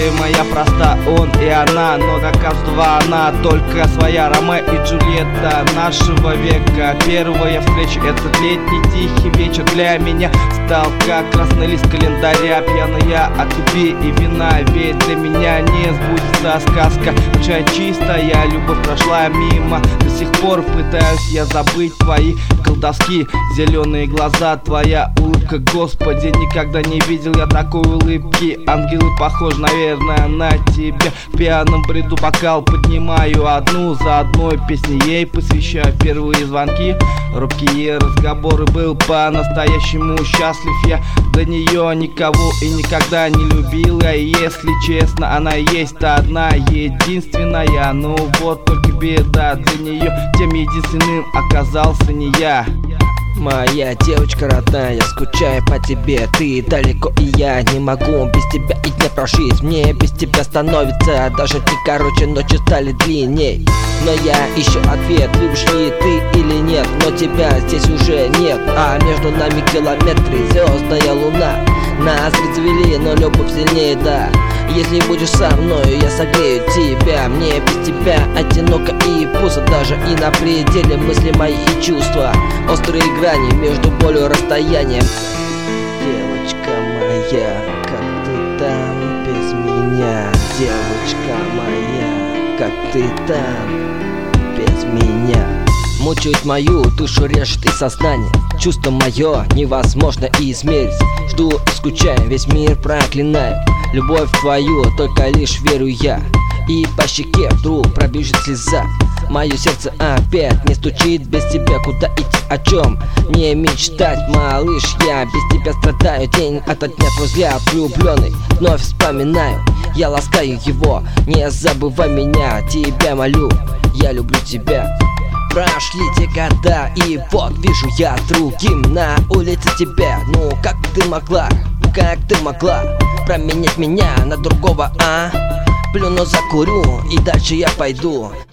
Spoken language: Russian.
история моя проста, он и она, но для каждого она только своя. Ромео и Джульетта нашего века. Первая встреча, этот летний тихий вечер для меня стал как красный лист календаря. Пьяная от любви и вина, ведь для меня не сбудется сказка. Большая чистая любовь прошла мимо, до сих пор пытаюсь я забыть твои колдовские зеленые глаза, твоя улыбка, Господи, никогда не видел я такой улыбки. Ангелы похожи, наверное, на тебя. В пьяном бреду бокал поднимаю одну за одной, песни ей посвящаю. Первые звонки, робкие разговоры, был по-настоящему счастлив я. До нее никого и никогда не любил я, и если честно, она есть одна, единственная. Ну вот только беда, для нее тем единственным оказался не я. Моя девочка родная, скучаю по тебе, ты далеко, и я не могу без тебя и не прожить. Мне без тебя становится даже не короче, ночи стали длинней. Но я ищу ответ, любишь ли ты или нет, но тебя здесь уже нет. А между нами километры, звездная луна. Нас развели, но любовь сильнее, да. Если будешь со мною, я согрею тебя. Мне без тебя одиноко и пусто, даже и на пределе мысли мои и чувства. Острые грани между болью и расстоянием. Девочка моя, как ты там без меня? Девочка моя, как ты там без меня? Мучает мою душу, режет и сознание. Чувство мое невозможно измерить. Жду и скучаю, весь мир проклинаю. Любовь твою только лишь верю я. И по щеке вдруг пробежит слеза. Мое сердце опять не стучит без тебя. Куда идти, о чем не мечтать, малыш? Я без тебя страдаю день ото дня. Твой взгляд влюбленный вновь вспоминаю. Я ласкаю его, не забывай меня. Тебя молю, я люблю тебя. Прошли те года, и вот вижу я другим на улице тебя. Ну как ты могла променять меня на другого, а? Плюну, закурю и дальше я пойду.